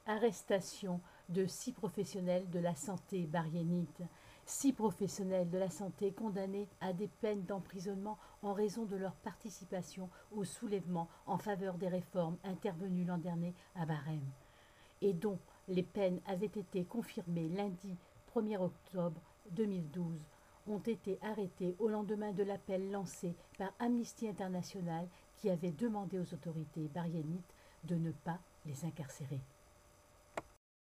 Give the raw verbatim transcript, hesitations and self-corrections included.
Arrestation de six professionnels de la santé bariénites. Six professionnels de la santé condamnés à des peines d'emprisonnement en raison de leur participation au soulèvement en faveur des réformes intervenues l'an dernier à Barème, et dont les peines avaient été confirmées lundi premier octobre deux mille douze, ont été arrêtés au lendemain de l'appel lancé par Amnesty International qui avait demandé aux autorités bariénites de ne pas les incarcérer.